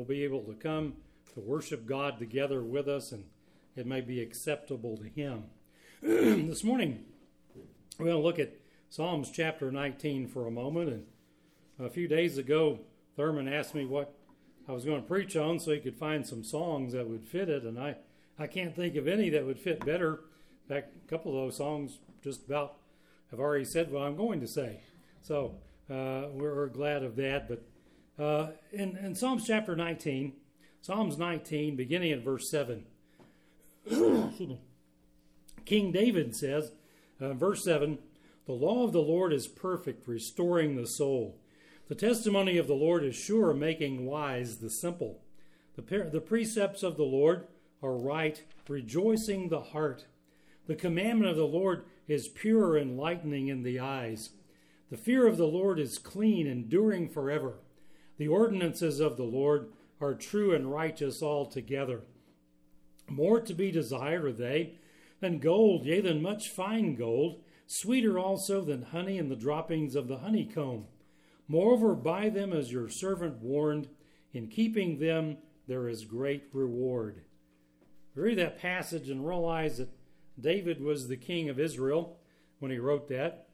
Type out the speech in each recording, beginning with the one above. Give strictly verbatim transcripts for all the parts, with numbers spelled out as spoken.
we'll be able to come to worship God together with us, and it may be acceptable to Him. This morning, we're going to look at Psalms chapter nineteen for a moment. And a few days ago, Thurman asked me what I was going to preach on so he could find some songs that would fit it, and I, I can't think of any that would fit better. In fact, a couple of those songs just about have already said what I'm going to say. So uh, we're glad of that. But uh, in, in Psalms chapter nineteen, Psalms nineteen, beginning at verse seven, King David says, uh, verse seven, "The law of the Lord is perfect, restoring the soul. The testimony of the Lord is sure, making wise the simple. The, per- the precepts of the Lord are right, rejoicing the heart. The commandment of the Lord is pure, enlightening in the eyes. The fear of the Lord is clean, enduring forever. The ordinances of the Lord are true and righteous altogether. More to be desired are they than gold, yea, than much fine gold, sweeter also than honey and the droppings of the honeycomb. Moreover, by them is your servant warned. In keeping them there is great reward." We read that passage and realize that David was the king of Israel when he wrote that.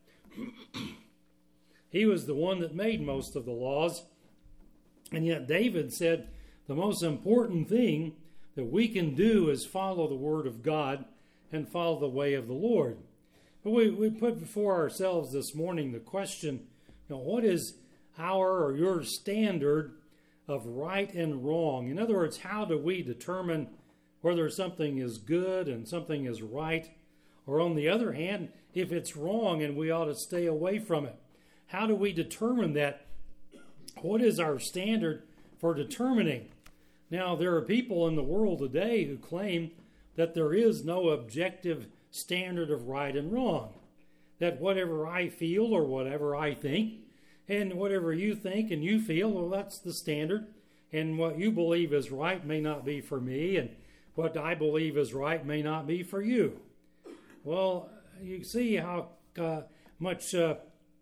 He was the one that made most of the laws. And yet David said the most important thing that we can do is follow the word of God and follow the way of the Lord. But we, we put before ourselves this morning the question, you know, what is our or your standard of right and wrong? In other words, how do we determine whether something is good and something is right? Or on the other hand, if it's wrong and we ought to stay away from it? How do we determine that? What is our standard for determining? Now, there are people in the world today who claim that there is no objective standard of right and wrong. That whatever I feel or whatever I think, and whatever you think and you feel, well, that's the standard. And what you believe is right may not be for me, and what I believe is right may not be for you. Well, you see how uh, much uh,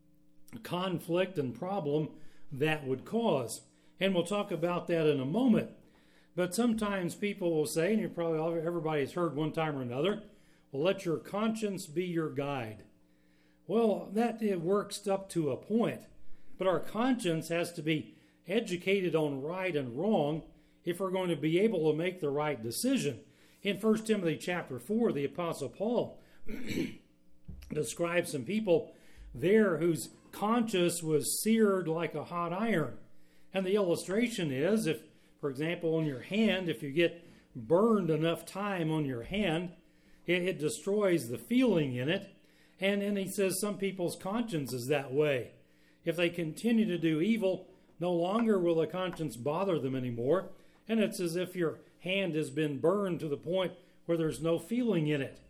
conflict and problem that would cause. And we'll talk about that in a moment. But sometimes people will say, and you probably everybody's heard one time or another, well, let your conscience be your guide. Well, that it works up to a point. But our conscience has to be educated on right and wrong if we're going to be able to make the right decision. In First Timothy chapter four, the Apostle Paul describes some people there whose conscience was seared like a hot iron. And the illustration is, if, for example, on your hand, if you get burned enough time on your hand, it, it destroys the feeling in it. And then he says some people's conscience is that way. If they continue to do evil, no longer will the conscience bother them anymore. And it's as if your hand has been burned to the point where there's no feeling in it.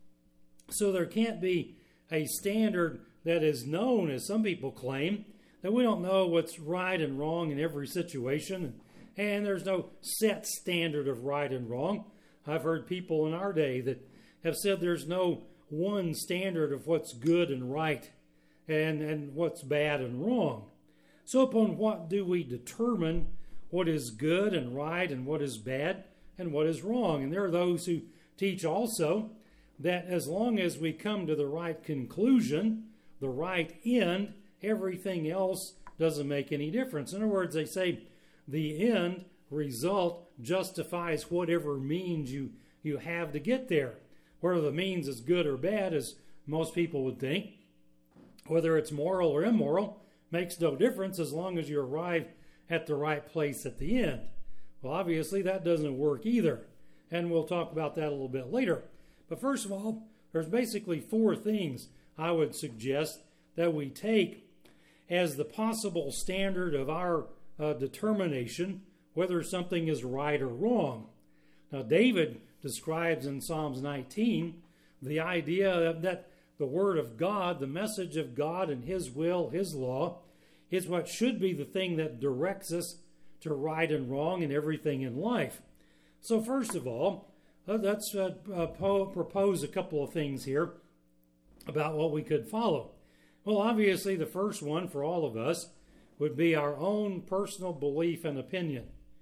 So there can't be a standard that is known, as some people claim, that we don't know what's right and wrong in every situation. And there's no set standard of right and wrong. I've heard people in our day that have said there's no one standard of what's good and right and, and what's bad and wrong. So upon what do we determine what is good and right and what is bad and what is wrong? And there are those who teach also that as long as we come to the right conclusion, the right end, everything else doesn't make any difference. In other words, they say the end result justifies whatever means you, you have to get there. Whether the means is good or bad, as most people would think, whether it's moral or immoral, makes no difference as long as you arrive at the right place at the end. Well, obviously that doesn't work either, and we'll talk about that a little bit later. But first of all, there's basically four things I would suggest that we take as the possible standard of our uh, determination whether something is right or wrong. Now, David describes in Psalms nineteen the idea that the Word of God, the message of God and His will, His law, is what should be the thing that directs us to right and wrong in everything in life. So first of all, let's uh, uh, po- propose a couple of things here about what we could follow. Well, obviously the first one for all of us would be our own personal belief and opinion.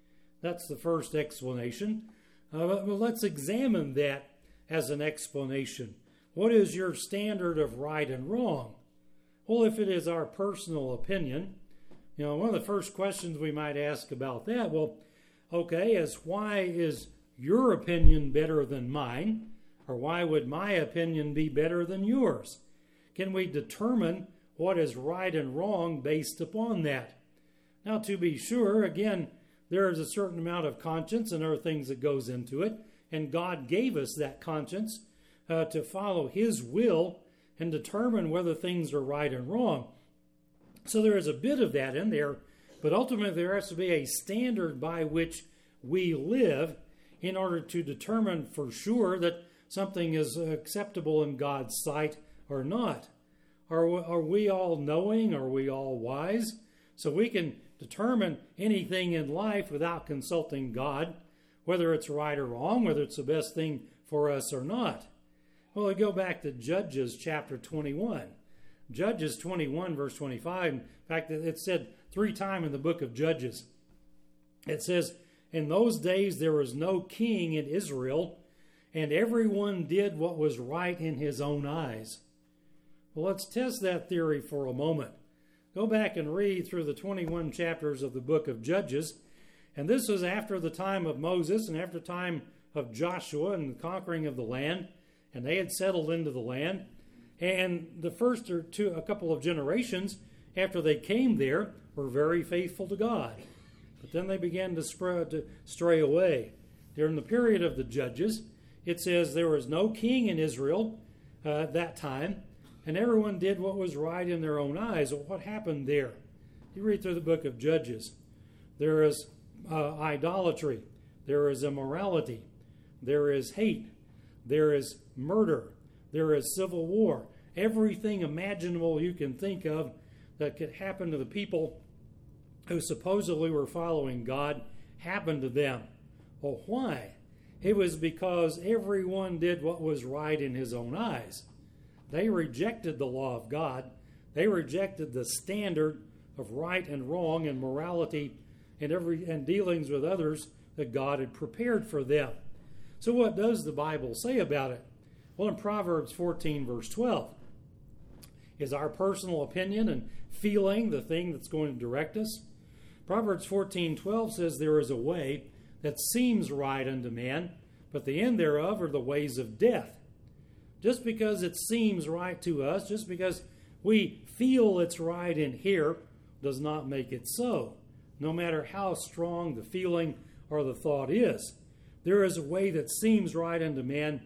That's the first explanation. Uh, but let's examine that as an explanation. What is your standard of right and wrong? Well, if it is our personal opinion, you know, one of the first questions we might ask about that, well, okay, is why is your opinion better than mine? Or why would my opinion be better than yours? Can we determine what is right and wrong based upon that? Now, to be sure, again, there is a certain amount of conscience and other things that goes into it, and God gave us that conscience uh, to follow His will and determine whether things are right and wrong. So there is a bit of that in there, but ultimately there has to be a standard by which we live in order to determine for sure that something is acceptable in God's sight or not. Are, are we all knowing? Are we all wise? So we can determine anything in life without consulting God, whether it's right or wrong, whether it's the best thing for us or not. Well, we go back to Judges chapter twenty-one. Judges twenty-one, verse twenty-five. In fact, it said three times in the book of Judges. It says, "In those days there was no king in Israel, and everyone did what was right in his own eyes." Well, let's test that theory for a moment. Go back and read through the twenty-one chapters of the book of Judges. And this was after the time of Moses and after the time of Joshua and the conquering of the land. And they had settled into the land. And the first or two, a couple of generations after they came there were very faithful to God. But then they began to, spread, to stray away. During the period of the Judges, it says there was no king in Israel uh, at that time, and everyone did what was right in their own eyes. Well, what happened there? You read through the book of Judges. There is uh, idolatry. There is immorality. There is hate. There is murder. There is civil war. Everything imaginable you can think of that could happen to the people who supposedly were following God happened to them. Well, why? It was because everyone did what was right in his own eyes. They rejected the law of God. They rejected the standard of right and wrong and morality and every and dealings with others that God had prepared for them. So what does the Bible say about it? Well, in Proverbs fourteen, verse twelve, is our personal opinion and feeling the thing that's going to direct us? Proverbs fourteen twelve says, "There is a way that seems right unto man, but the end thereof are the ways of death." Just because it seems right to us, just because we feel it's right in here, does not make it so. No matter how strong the feeling or the thought is, there is a way that seems right unto man,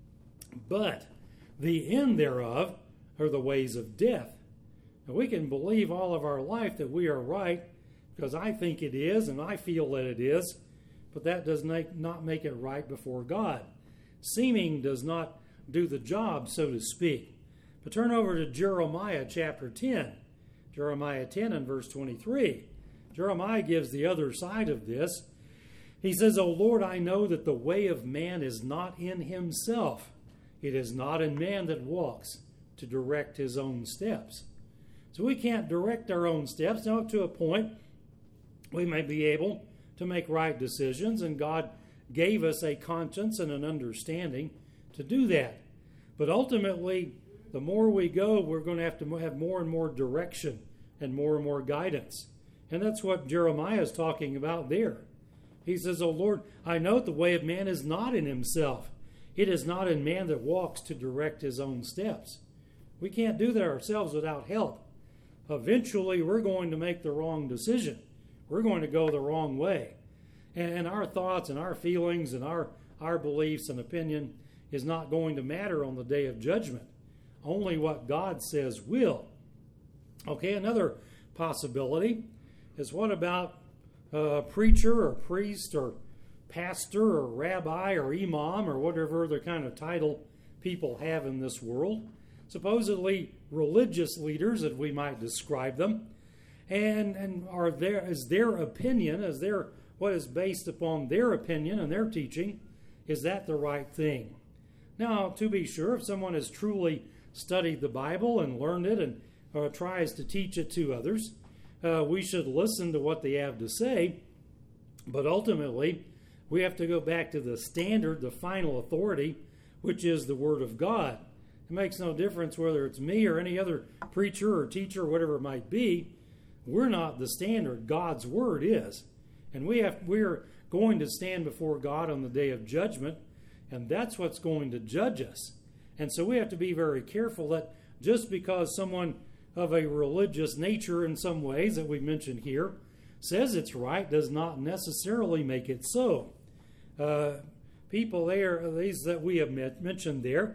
but the end thereof are the ways of death. Now, we can believe all of our life that we are right because I think it is and I feel that it is, but that does not make it right before God. Seeming does not do the job, so to speak. But turn over to Jeremiah chapter ten. Jeremiah ten and verse twenty-three. Jeremiah gives the other side of this. He says, "O Lord, I know that the way of man is not in himself. It is not in man that walks to direct his own steps." So we can't direct our own steps. Now, up to a point, we may be able to make right decisions, and God gave us a conscience and an understanding to do that. But ultimately, the more we go, we're going to have to have more and more direction and more and more guidance. And that's what Jeremiah is talking about there. He says, "O Lord, I know the way of man is not in himself. It is not in man that walks to direct his own steps." We can't do that ourselves without help. Eventually, we're going to make the wrong decision. We're going to go the wrong way. And our thoughts and our feelings and our, our beliefs and opinion is not going to matter on the day of judgment. Only what God says will. Okay, another possibility is what about a preacher or priest or pastor or rabbi or imam or whatever other kind of title people have in this world. Supposedly religious leaders, as we might describe them. And, and are there, is their opinion, is their, what is based upon their opinion and their teaching, is that the right thing? Now, to be sure, if someone has truly studied the Bible and learned it and uh, tries to teach it to others, uh, we should listen to what they have to say. But ultimately, we have to go back to the standard, the final authority, which is the Word of God. It makes no difference whether it's me or any other preacher or teacher or whatever it might be. We're not the standard. God's Word is. And we have, we're going to stand before God on the day of judgment, and that's what's going to judge us. And so we have to be very careful that just because someone of a religious nature in some ways that we mentioned here says it's right does not necessarily make it so. Uh, people there, these that we have met, mentioned there,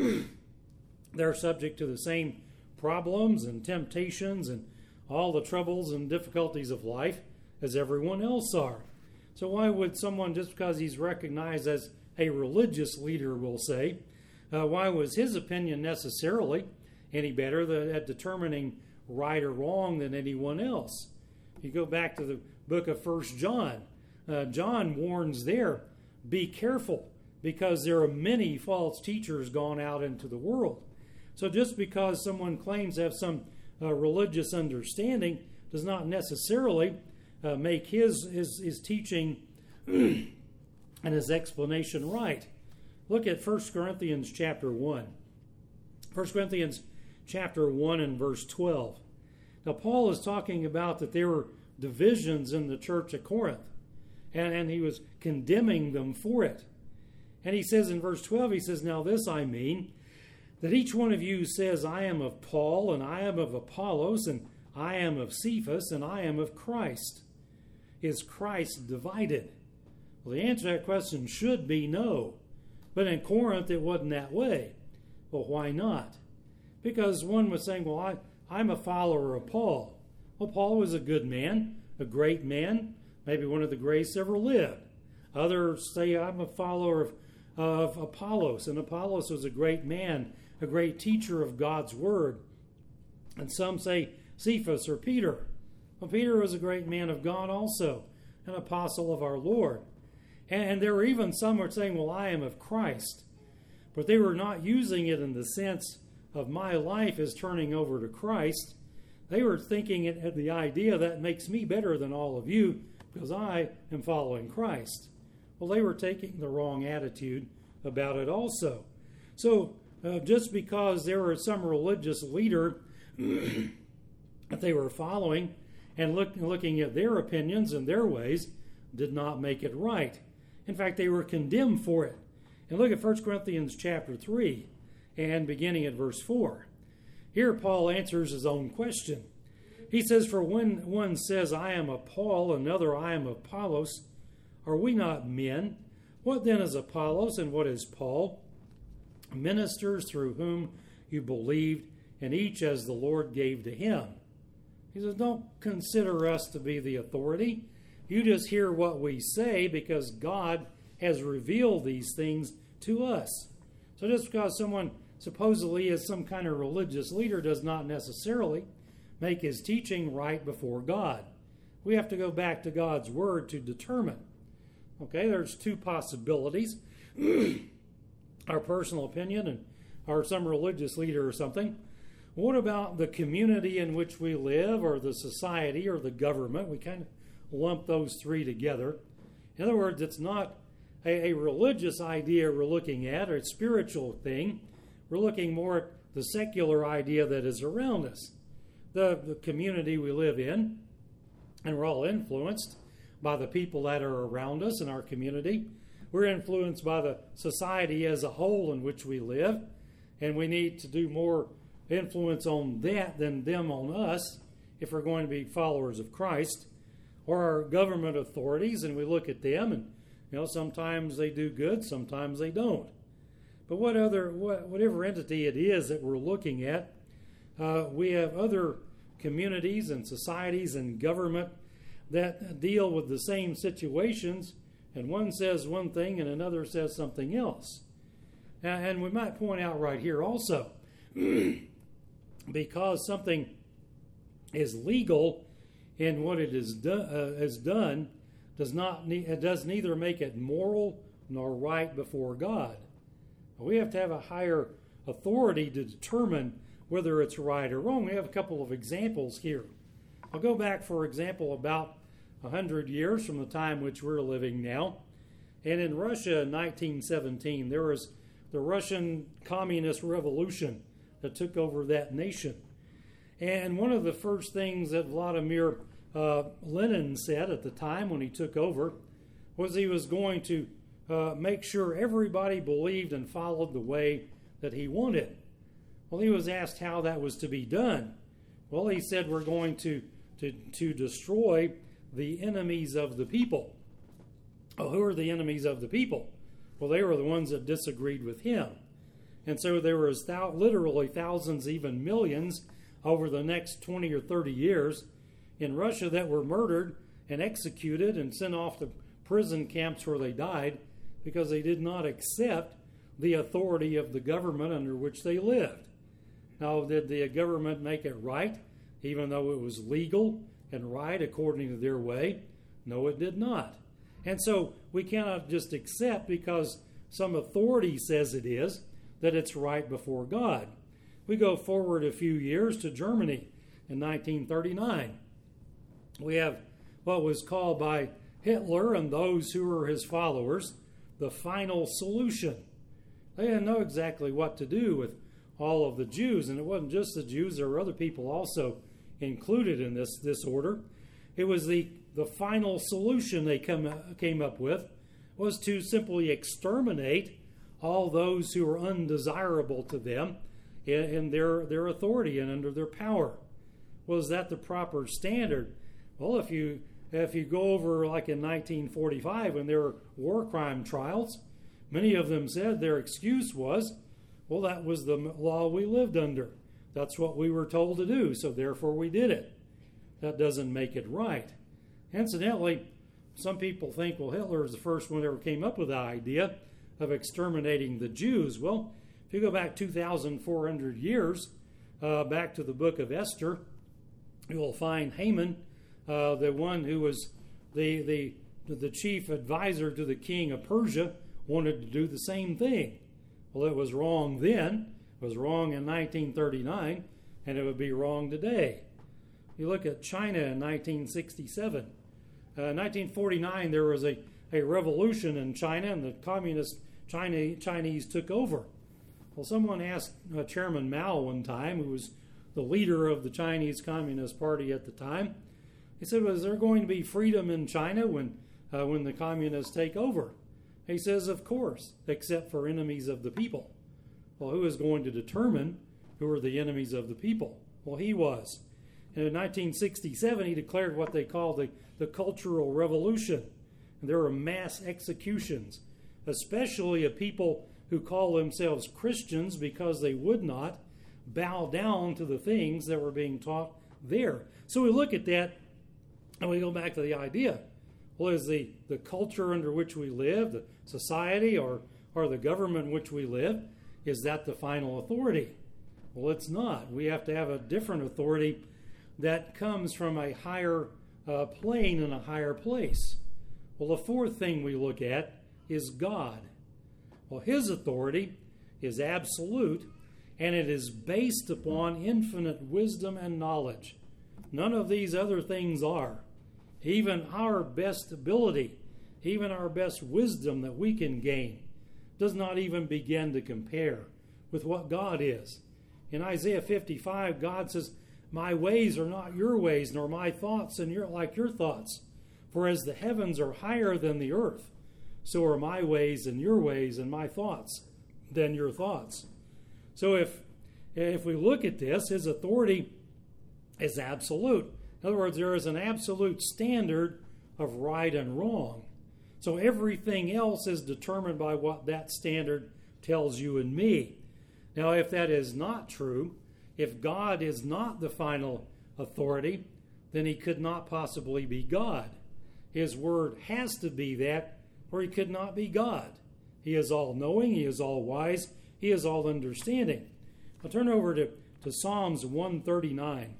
they're subject to the same problems and temptations and all the troubles and difficulties of life as everyone else are. So why would someone, just because he's recognized as a religious leader, we'll say, uh, why was his opinion necessarily any better at determining right or wrong than anyone else? You go back to the book of First John. Uh, John warns there, be careful, because there are many false teachers gone out into the world. So just because someone claims to have some uh, religious understanding does not necessarily uh, make his, his, his teaching and his explanation right. Look at First Corinthians chapter one. First Corinthians chapter one and verse twelve. Now Paul is talking about that there were divisions in the church at Corinth, and, and he was condemning them for it. And he says in verse twelve, he says, now this I mean, that each one of you says, I am of Paul, and I am of Apollos, and I am of Cephas, and I am of Christ. Is Christ divided? Well, the answer to that question should be no. But in Corinth, it wasn't that way. Well, why not? Because one was saying, well, I, I'm a follower of Paul. Well, Paul was a good man, a great man, maybe one of the greatest ever lived. Others say, I'm a follower of, of Apollos, and Apollos was a great man, a great teacher of God's Word. And some say Cephas or Peter. Well, Peter was a great man of God also, an apostle of our Lord. And, and there were even some who were saying, well, I am of Christ. But they were not using it in the sense of my life is turning over to Christ. They were thinking it at the idea that makes me better than all of you because I am following Christ. Well, they were taking the wrong attitude about it also. So uh, just because there was some religious leader that they were following and look, looking at their opinions and their ways did not make it right. In fact, they were condemned for it. And look at First Corinthians chapter three and beginning at verse four. Here Paul answers his own question. He says, for when one says, I am of Paul, another, I am of Apollos, are we not men? What then is Apollos and what is Paul? Ministers through whom you believed, and each as the Lord gave to him. He says, don't consider us to be the authority. You just hear what we say because God has revealed these things to us. So just because someone supposedly is some kind of religious leader does not necessarily make his teaching right before God. We have to go back to God's Word to determine. Okay, there's two possibilities. Our personal opinion and or some religious leader or something. What about the community in which we live or the society or the government? We kind of lump those three together. In other words, it's not a, a religious idea we're looking at or a spiritual thing. We're looking more at the secular idea that is around us. The, the community we live in, and we're all influenced by the people that are around us in our community. We're influenced by the society as a whole in which we live, and we need to do more influence on that than them on us if we're going to be followers of Christ. Or our government authorities, and we look at them, and you know sometimes they do good, sometimes they don't. But what other, what, whatever entity it is that we're looking at, uh, we have other communities and societies and government that deal with the same situations, and one says one thing and another says something else. And we might point out right here also, because something is legal in what it is do, uh, has done, does not ne- it does neither make it moral nor right before God. We have to have a higher authority to determine whether it's right or wrong. We have a couple of examples here. I'll go back, for example, about a hundred years from the time which we're living now. And in Russia in nineteen seventeen, there was the Russian Communist Revolution that took over that nation. And one of the first things that Vladimir uh, Lenin said at the time when he took over was he was going to uh, make sure everybody believed and followed the way that he wanted. Well, he was asked how that was to be done. Well, he said, we're going to, to, to destroy the enemies of the people. Oh, who are the enemies of the people? Well, they were the ones that disagreed with him. And so there was thou- literally thousands, even millions, over the next twenty or thirty years in Russia that were murdered and executed and sent off to prison camps where they died because they did not accept the authority of the government under which they lived. Now, did the government make it right, even though it was legal and right according to their way? No, it did not. And so we cannot just accept because some authority says it is, that it's right before God. We go forward a few years to Germany in nineteen thirty-nine. We have what was called by Hitler and those who were his followers the final solution. They didn't know exactly what to do with all of the Jews, and it wasn't just the Jews, there were other people also included in this, this order. It was the, the final solution they come, came up with was to simply exterminate all those who were undesirable to them in, in their, their authority and under their power. Was that the proper standard? Well, if you if you go over like in nineteen forty-five when there were war crime trials, many of them said their excuse was, well, that was the law we lived under. That's what we were told to do, so therefore we did it. That doesn't make it right. Incidentally, some people think, well, Hitler is the first one that ever came up with the idea of exterminating the Jews. Well, if you go back two thousand four hundred years, uh, back to the book of Esther, you will find Haman, uh, the one who was the, the, the chief advisor to the king of Persia, wanted to do the same thing. Well, it was wrong then, it was wrong in nineteen thirty-nine, and it would be wrong today. You look at China in nineteen sixty-seven. Uh, in nineteen forty-nine, there was a, a revolution in China, and the communist China, Chinese took over. Well, someone asked uh, Chairman Mao one time, who was the leader of the Chinese Communist Party at the time, he said, was there going to be freedom in China when, uh, when the communists take over? He says, of course, except for enemies of the people. Well, who is going to determine who are the enemies of the people? Well, he was. And in nineteen sixty-seven, he declared what they called the, the Cultural Revolution. And there were mass executions, especially of people who call themselves Christians because they would not bow down to the things that were being taught there. So we look at that and we go back to the idea. Well, is the, the culture under which we live, the society or, or the government in which we live, is that the final authority? Well, it's not. We have to have a different authority that comes from a higher uh, plane and a higher place. Well, the fourth thing we look at is God. Well, his authority is absolute, and it is based upon infinite wisdom and knowledge. None of these other things are. Even our best ability, even our best wisdom that we can gain, does not even begin to compare with what God is. In Isaiah fifty-five, God says, my ways are not your ways, nor my thoughts and your like your thoughts. For as the heavens are higher than the earth, so are my ways and your ways and my thoughts than your thoughts. So if if we look at this, his authority is absolute. In other words, there is an absolute standard of right and wrong. So everything else is determined by what that standard tells you and me. Now, if that is not true, if God is not the final authority, then he could not possibly be God. His word has to be that, or he could not be God. He is all-knowing, he is all-wise, he is all-understanding. I'll turn over to, to Psalms one thirty-nine.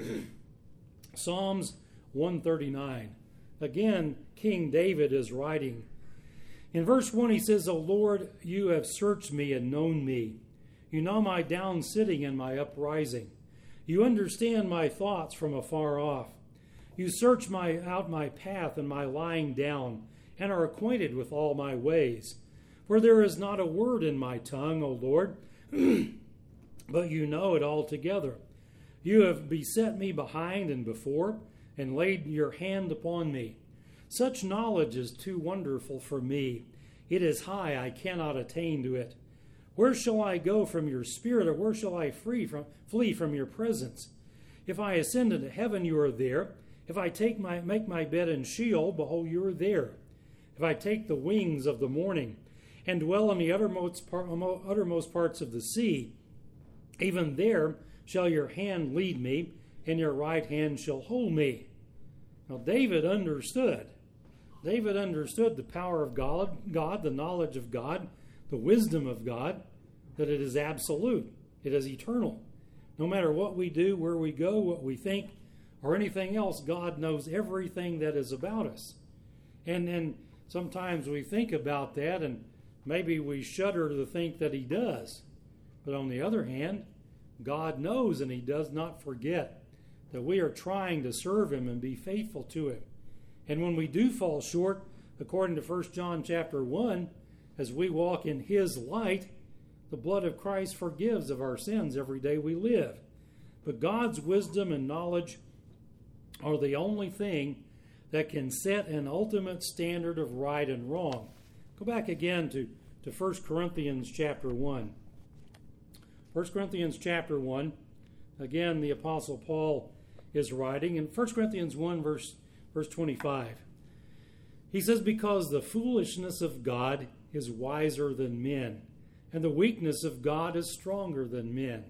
Psalms one thirty-nine. Again, King David is writing. In verse one he says, O Lord, you have searched me and known me. You know my down sitting and my uprising. You understand my thoughts from afar off. You search my out my path and my lying down, and are acquainted with all my ways. For there is not a word in my tongue, O Lord, but you know it altogether. You have beset me behind and before, and laid your hand upon me. Such knowledge is too wonderful for me. It is high, I cannot attain to it. Where shall I go from your spirit, or where shall I free from, flee from your presence? If I ascend into heaven, you are there. If I take my, make my bed in Sheol, behold, you are there. If I take the wings of the morning, and dwell in the uttermost, part, uttermost parts of the sea, even there shall your hand lead me, and your right hand shall hold me. Now David understood. David understood the power of God, God, the knowledge of God, the wisdom of God, that it is absolute. It is eternal. No matter what we do, where we go, what we think, or anything else, God knows everything that is about us. And then sometimes we think about that, and maybe we shudder to think that he does. But on the other hand, God knows, and he does not forget that we are trying to serve him and be faithful to him. And when we do fall short, according to First John chapter one, as we walk in his light, the blood of Christ forgives of our sins every day we live. But God's wisdom and knowledge are the only thing that can set an ultimate standard of right and wrong. Go back again to, to First Corinthians chapter one. First Corinthians chapter one, again, the Apostle Paul is writing in First Corinthians one, verse, verse twenty-five. He says, because the foolishness of God is wiser than men, and the weakness of God is stronger than men.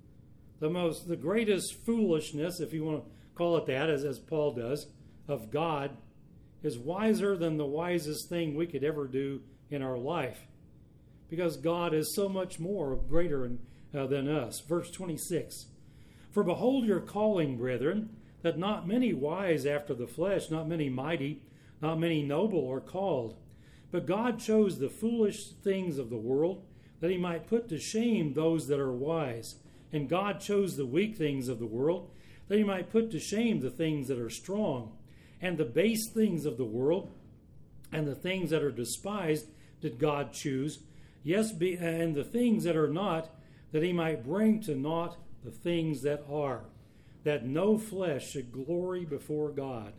The most, the greatest foolishness, if you want to call it that, as, as Paul does, of God, is wiser than the wisest thing we could ever do in our life. Because God is so much more greater and Uh, than us. Verse twenty-six. For behold your calling, brethren, that not many wise after the flesh, not many mighty, not many noble are called. But God chose the foolish things of the world, that he might put to shame those that are wise. And God chose the weak things of the world, that he might put to shame the things that are strong. And the base things of the world, and the things that are despised, did God choose. Yes, be, and the things that are not, that he might bring to naught the things that are, that no flesh should glory before God.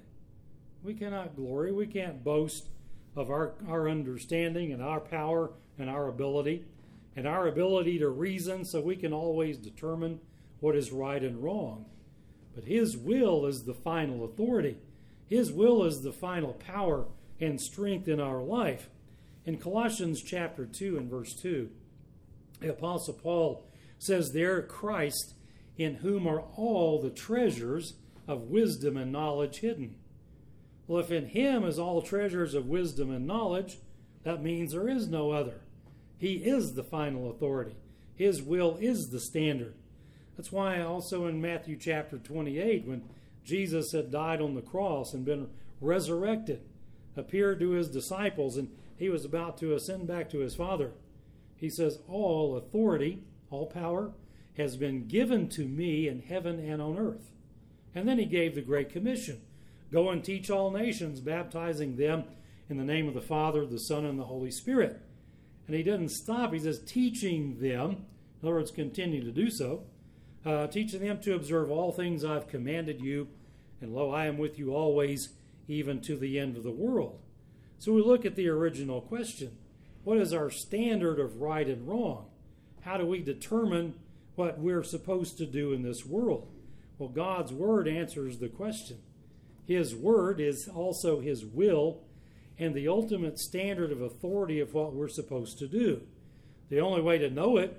We cannot glory, we can't boast of our, our understanding and our power and our ability, and our ability to reason so we can always determine what is right and wrong. But his will is the final authority. His will is the final power and strength in our life. In Colossians chapter two and verse two, the Apostle Paul says there, Christ, in whom are all the treasures of wisdom and knowledge hidden. Well, if in him is all treasures of wisdom and knowledge, that means there is no other. He is the final authority. His will is the standard. That's why also in Matthew chapter twenty-eight, when Jesus had died on the cross and been resurrected, appeared to his disciples, and he was about to ascend back to his Father, he says, all authority, all power, has been given to me in heaven and on earth. And then he gave the Great Commission. Go and teach all nations, baptizing them in the name of the Father, the Son, and the Holy Spirit. And he doesn't stop. He says, teaching them, in other words, continue to do so, uh, teaching them to observe all things I've commanded you, and lo, I am with you always, even to the end of the world. So we look at the original question. What is our standard of right and wrong? How do we determine what we're supposed to do in this world? Well, God's Word answers the question. His Word is also His will and the ultimate standard of authority of what we're supposed to do. The only way to know it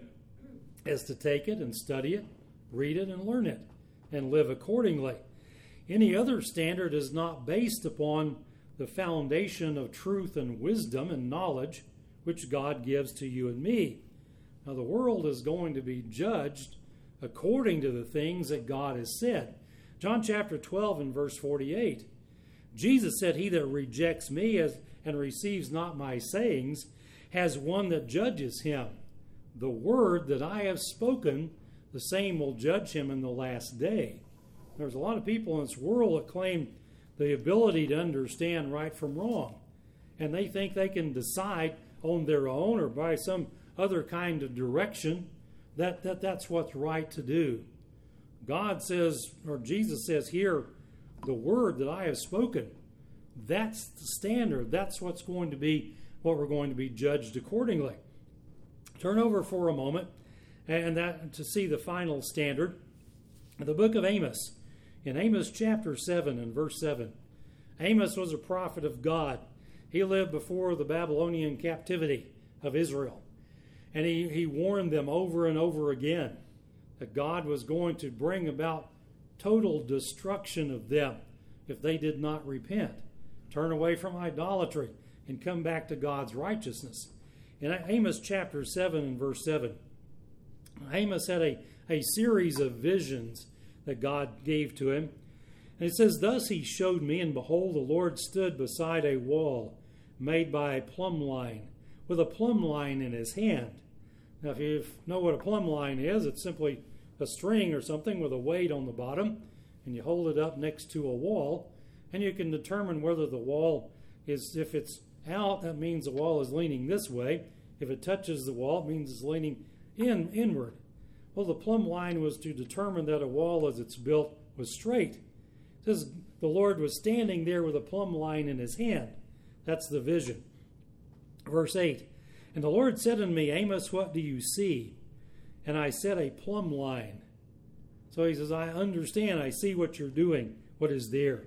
is to take it and study it, read it and learn it, and live accordingly. Any other standard is not based upon the foundation of truth and wisdom and knowledge which God gives to you and me. Now, the world is going to be judged according to the things that God has said. John chapter twelve and verse forty-eight. Jesus said, he that rejects me as, and receives not my sayings has one that judges him. The word that I have spoken, the same will judge him in the last day. There's a lot of people in this world that claim the ability to understand right from wrong. And they think they can decide on their own or by some other kind of direction that, that that's what's right to do. God says, or Jesus says here, the word that I have spoken, that's the standard. That's what's going to be, what we're going to be judged accordingly. Turn over for a moment and that to see the final standard. The book of Amos, in Amos chapter seven and verse seven. Amos was a prophet of God. He lived before the Babylonian captivity of Israel. And he, he warned them over and over again that God was going to bring about total destruction of them if they did not repent, turn away from idolatry, and come back to God's righteousness. In Amos chapter seven and verse seven, Amos had a, a series of visions that God gave to him. And it says, "Thus he showed me, and behold, the Lord stood beside a wall made by a plumb line, with a plumb line in his hand." Now, if you know what a plumb line is, it's simply a string or something with a weight on the bottom, and you hold it up next to a wall, and you can determine whether the wall is, if it's out, that means the wall is leaning this way. If it touches the wall, it means it's leaning in inward. Well, the plumb line was to determine that a wall as it's built was straight. It says the Lord was standing there with a plumb line in his hand. That's the vision. Verse eight, "And the Lord said unto me, Amos, what do you see? And I said, a plumb line." So he says, I understand, I see what you're doing, what is there.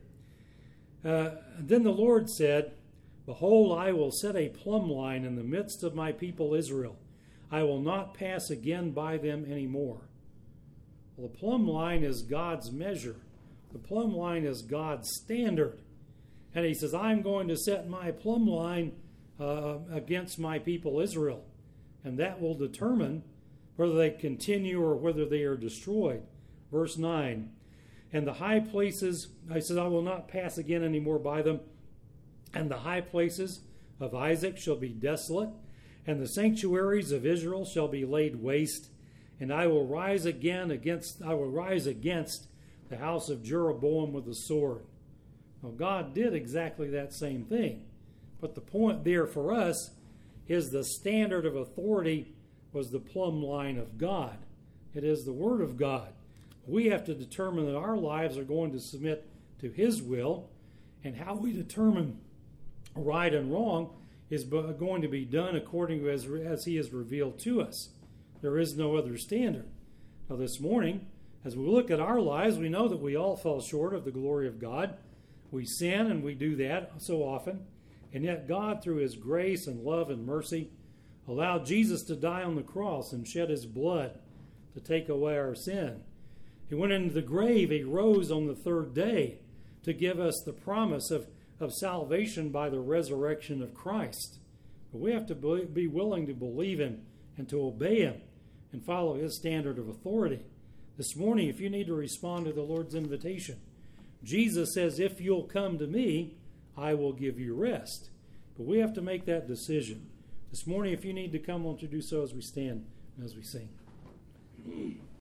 Uh, then the Lord said, "Behold, I will set a plumb line in the midst of my people Israel. I will not pass again by them anymore." Well, the plumb line is God's measure. The plumb line is God's standard. And he says, I'm going to set my plumb line uh, against my people Israel. And that will determine whether they continue or whether they are destroyed. Verse nine, "And the high places," I said, "I will not pass again anymore by them. And the high places of Isaac shall be desolate, and the sanctuaries of Israel shall be laid waste. And I will rise again against, I will rise against the house of Jeroboam with the sword." Well, God did exactly that same thing. But the point there for us is the standard of authority was the plumb line of God. It is the Word of God. We have to determine that our lives are going to submit to His will, and how we determine right and wrong is going to be done according to as, as He has revealed to us. There is no other standard. Now this morning, as we look at our lives, we know that we all fall short of the glory of God. We sin, and we do that so often. And yet God, through His grace and love and mercy, allowed Jesus to die on the cross and shed His blood to take away our sin. He went into the grave. He rose on the third day to give us the promise of, of salvation by the resurrection of Christ. But we have to be willing to believe Him and to obey Him and follow His standard of authority. This morning, if you need to respond to the Lord's invitation, Jesus says, if you'll come to me, I will give you rest. But we have to make that decision. This morning, if you need to come, won't you do so as we stand and as we sing?